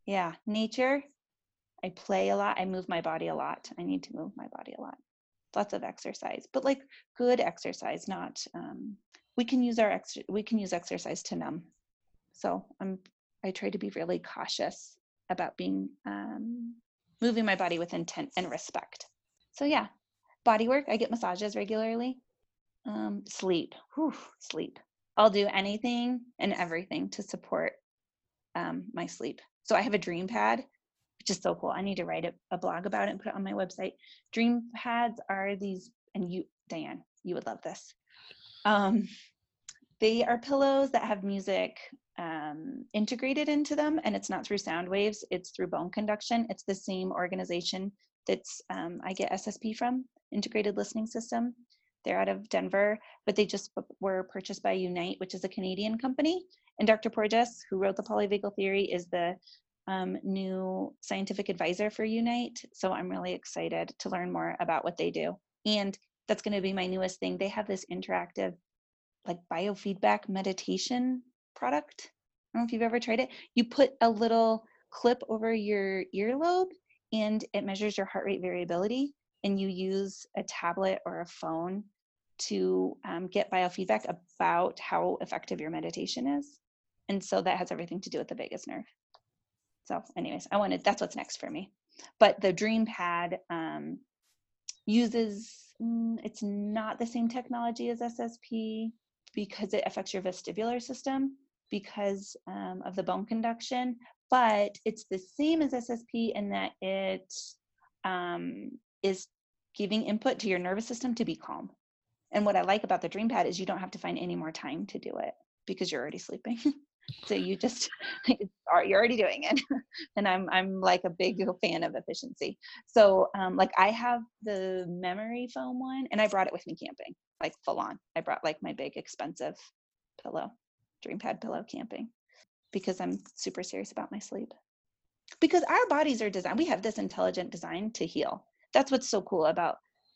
Yeah. Nature. I play a lot. I move my body a lot. I need to move my body a lot. Lots of exercise, but like good exercise, not, um, we can use our ex- we can use exercise to numb. So I'm, I try to be really cautious about being, um, moving my body with intent and respect. So yeah, body work. I get massages regularly. Um, sleep, whew, sleep. I'll do anything and everything to support, um, my sleep. So I have a dream pad, which is so cool. I need to write a, a blog about it and put it on my website. Dream pads are these, and you, Diane, you would love this. Um, they are pillows that have music, um, integrated into them, and it's not through sound waves, it's through bone conduction. It's the same organization that's, um, I get S S P from, Integrated Listening System. They're out of Denver, but they just were purchased by Unite, which is a Canadian company. And Doctor Porges, who wrote the polyvagal theory, is the, um, new scientific advisor for Unite. So I'm really excited to learn more about what they do. And that's going to be my newest thing. They have this interactive, like, biofeedback meditation product. I don't know if you've ever tried it. You put a little clip over your earlobe and it measures your heart rate variability, and you use a tablet or a phone to, um, get biofeedback about how effective your meditation is. And so that has everything to do with the vagus nerve. So anyways, I wanted, that's what's next for me. But the Dream Pad, um, uses, mm, it's not the same technology as S S P because it affects your vestibular system because, um, of the bone conduction, but it's the same as S S P in that it, um, is giving input to your nervous system to be calm. And what I like about the Dream Pad is you don't have to find any more time to do it because you're already sleeping. So you just, you're already doing it. And I'm, I'm like a big fan of efficiency. So, um, like I have the memory foam one and I brought it with me camping, like full on. I brought like my big expensive pillow, Dream Pad pillow camping because I'm super serious about my sleep. Because our bodies are designed, we have this intelligent design to heal. That's what's so cool about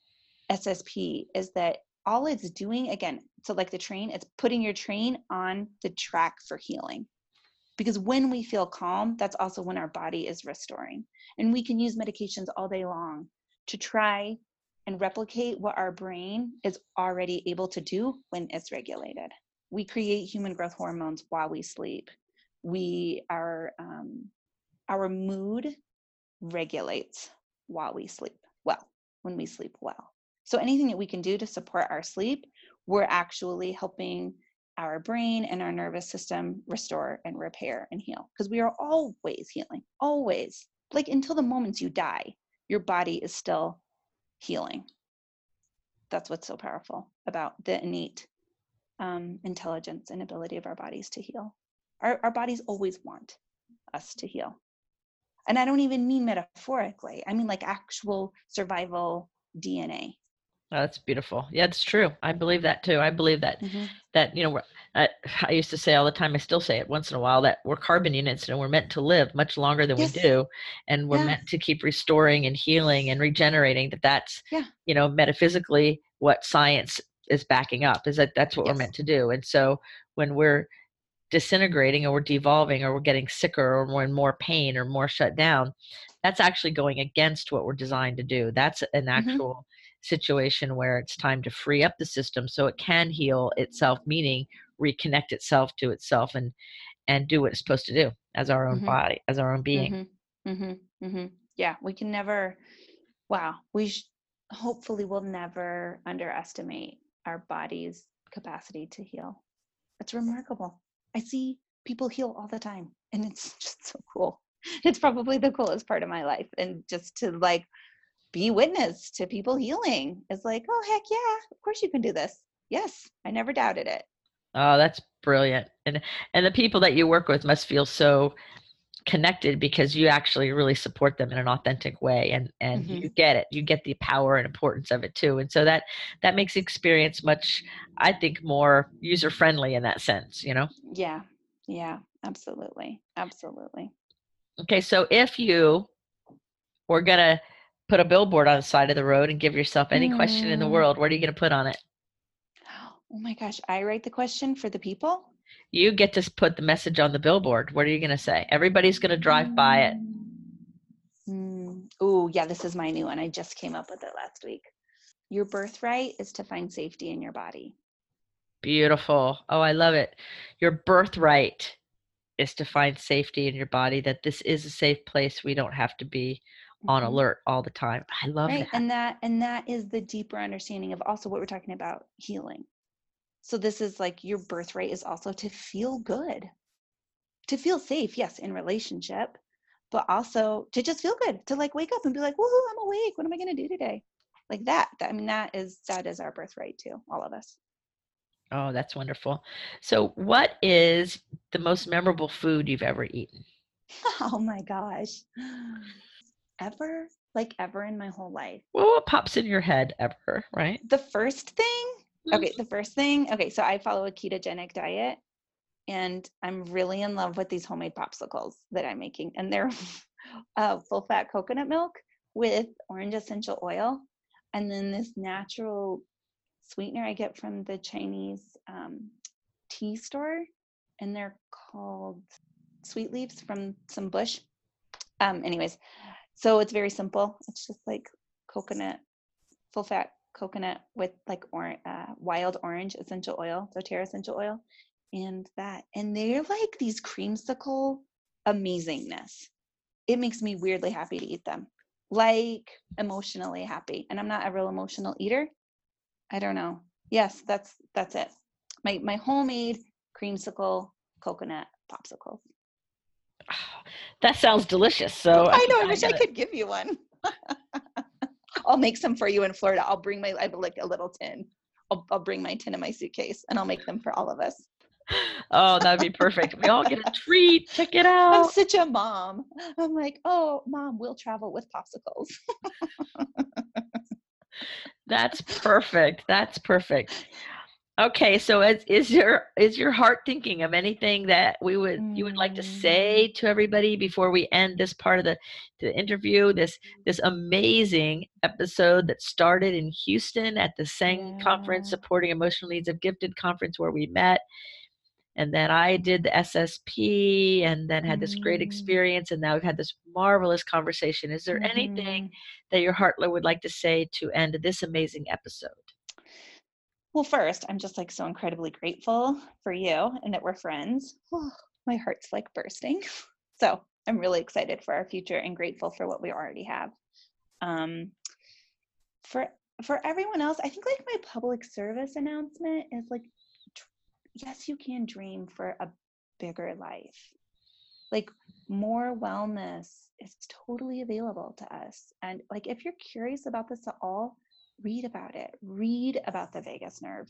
S S P is that all it's doing, again, so like the train, it's putting your train on the track for healing. Because when we feel calm, that's also when our body is restoring. And we can use medications all day long to try and replicate what our brain is already able to do when it's regulated. We create human growth hormones while we sleep. We are, um, our mood regulates while we sleep well, when we sleep well. So anything that we can do to support our sleep, we're actually helping our brain and our nervous system restore and repair and heal, because we are always healing, always. Like until the moments you die, your body is still healing. That's what's so powerful about the innate, um, intelligence and ability of our bodies to heal. Our, our bodies always want us to heal. And I don't even mean metaphorically. I mean like actual survival D N A. Oh, that's beautiful. Yeah, it's true. I believe that too. I believe that, mm-hmm. that, you know, I, I used to say all the time, I still say it once in a while, that we're carbon units and we're meant to live much longer than yes. we do. And we're yeah. meant to keep restoring and healing and regenerating. That that's, yeah. you know, metaphysically what science is backing up, is that that's what yes. we're meant to do. And so when we're disintegrating or we're devolving or we're getting sicker or we're in more pain or more shut down, that's actually going against what we're designed to do. That's an actual mm-hmm. situation where it's time to free up the system so it can heal itself, meaning reconnect itself to itself and and do what it's supposed to do as our own mm-hmm. body, as our own being. Mm-hmm. Mm-hmm. Mm-hmm. Yeah, we can never, wow, we sh- hopefully will never underestimate our body's capacity to heal. It's remarkable. I see people heal all the time and it's just so cool. It's probably the coolest part of my life. And just to like be witness to people healing is like, oh, heck yeah, of course you can do this. Yes, I never doubted it. Oh, that's brilliant. And and the people that you work with must feel so connected because you actually really support them in an authentic way, and and mm-hmm. you get it. You get the power and importance of it too. And so that that makes the experience much, I think, more user friendly in that sense, you know? Yeah. Yeah, absolutely. Absolutely. Okay, so if you were going to put a billboard on the side of the road and give yourself any mm. question in the world, what are you going to put on it? Oh my gosh, I write the question for the people. You get to put the message on the billboard. What are you going to say? Everybody's going to drive by it. Mm. Oh, yeah, this is my new one. I just came up with it last week. Your birthright is to find safety in your body. Beautiful. Oh, I love it. Your birthright is to find safety in your body, that this is a safe place. We don't have to be on Mhm. alert all the time. I love Right. that. And that and that is the deeper understanding of also what we're talking about, healing. So this is like your birthright is also to feel good, to feel safe, yes, in relationship, but also to just feel good, to like wake up and be like, woohoo, I'm awake. What am I going to do today? Like that. that. I mean, that is that is our birthright too, all of us. Oh, that's wonderful. So what is the most memorable food you've ever eaten? Oh my gosh. Ever, like ever in my whole life. Well, what pops in your head ever, right? The first thing, Mm. okay, the first thing, okay, so I follow a ketogenic diet and I'm really in love with these homemade popsicles that I'm making. And they're uh, full fat coconut milk with orange essential oil. And then this natural sweetener I get from the Chinese um, tea store. And they're called sweet leaves from some bush. Um, anyways, so it's very simple. It's just like coconut, full fat coconut with like or, uh, wild orange essential oil, doTERRA essential oil, and that. And they're like these creamsicle amazingness. It makes me weirdly happy to eat them, like emotionally happy. And I'm not a real emotional eater. I don't know. Yes, that's that's it. My my homemade creamsicle coconut popsicles. That sounds delicious. So I, I know. I I wish I gotta, could give you one. I'll make some for you in Florida. I'll bring my, I have like a little tin. I'll, I'll bring my tin in my suitcase and I'll make them for all of us. oh, that'd be perfect. We all get a treat. Check it I'm out. such a mom. I'm like, oh, mom, we'll travel with popsicles. That's perfect. That's perfect. Okay, so is, is your is your heart thinking of anything that we would you would like to say Mm, to everybody before we end this part of the, the interview? This this amazing episode that started in Houston at the Seng Conference, yeah. Supporting Emotional Needs of Gifted Conference, where we met, and then I did the S S P, and then had this great Mm, experience, and now we've had this marvelous conversation. Is there anything mm-hmm. that your heart would like to say to end this amazing episode? Well, first, I'm just like so incredibly grateful for you and that we're friends. Oh, my heart's like bursting. So I'm really excited for our future and grateful for what we already have. Um, for for everyone else, I think like my public service announcement is like, yes, you can dream for a bigger life. Like more wellness is totally available to us. And like if you're curious about this at all, read about it. Read about the vagus nerve.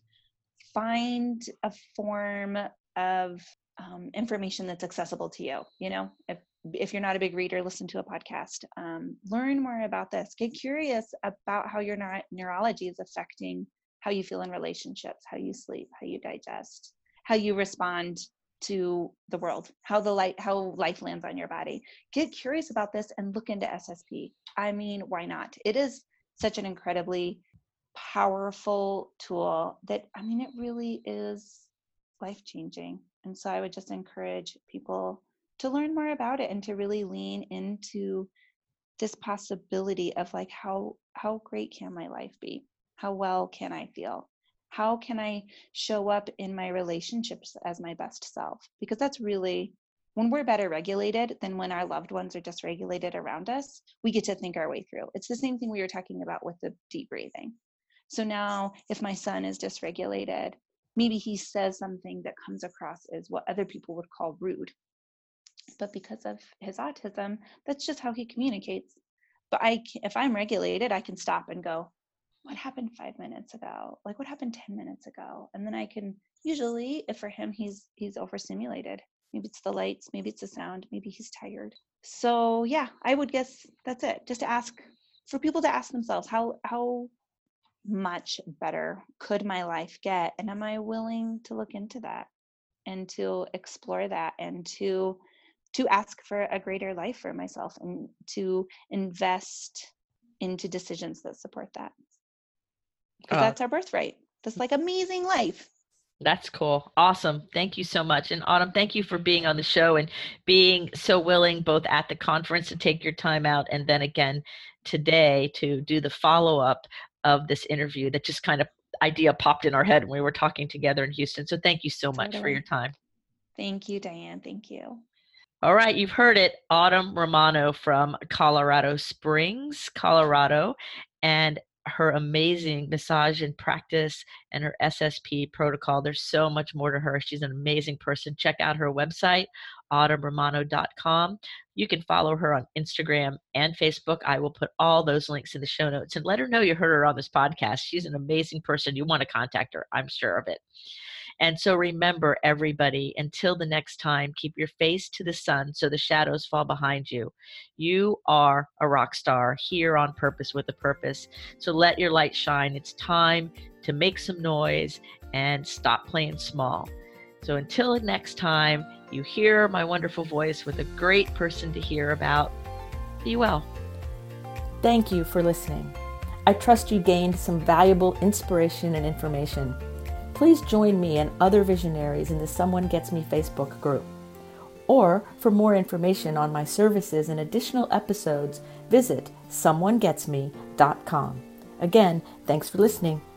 Find a form of um, information that's accessible to you. You know, if if you're not a big reader, listen to a podcast. Um, learn more about this. Get curious about how your neuro- neurology is affecting how you feel in relationships, how you sleep, how you digest, how you respond to the world, how the light, how life lands on your body. Get curious about this and look into S S P. I mean, why not? It is such an incredibly powerful tool that, I mean, it really is life changing. And so I would just encourage people to learn more about it and to really lean into this possibility of like, how how great can my life be? How well can I feel? How can I show up in my relationships as my best self? Because that's really, when we're better regulated than when our loved ones are dysregulated around us, we get to think our way through. It's the same thing we were talking about with the deep breathing. So now if my son is dysregulated, maybe he says something that comes across as what other people would call rude. But because of his autism, that's just how he communicates. But I, if I'm regulated, I can stop and go, what happened five minutes ago? Like what happened ten minutes ago? And then I can usually, if for him, he's he's overstimulated. Maybe it's the lights, maybe it's the sound, maybe he's tired. So yeah, I would guess that's it. Just to ask, for people to ask themselves, how how much better could my life get? And am I willing to look into that and to explore that and to to ask for a greater life for myself and to invest into decisions that support that? Because Oh, that's our birthright. This like amazing life. That's cool. Awesome. Thank you so much. And Autumn, thank you for being on the show and being so willing both at the conference to take your time out and then again today to do the follow-up of this interview that just kind of idea popped in our head when we were talking together in Houston. So thank you so much Totally. for your time. Thank you, Diane. Thank you. All right, you've heard it. Autumn Romano from Colorado Springs, Colorado, and her amazing massage and practice and her S S P protocol. There's so much more to her. She's an amazing person. Check out her website, autumn romano dot com. You can follow her on Instagram and Facebook. I will put all those links in the show notes and let her know you heard her on this podcast. She's an amazing person. You want to contact her, I'm sure of it. And so remember, everybody, until the next time, keep your face to the sun so the shadows fall behind you. You are a rock star here on purpose with a purpose. So let your light shine. It's time to make some noise and stop playing small. So until next time, you hear my wonderful voice with a great person to hear about. Be well. Thank you for listening. I trust you gained some valuable inspiration and information. Please join me and other visionaries in the Someone Gets Me Facebook group. Or for more information on my services and additional episodes, visit someone gets me dot com. Again, thanks for listening.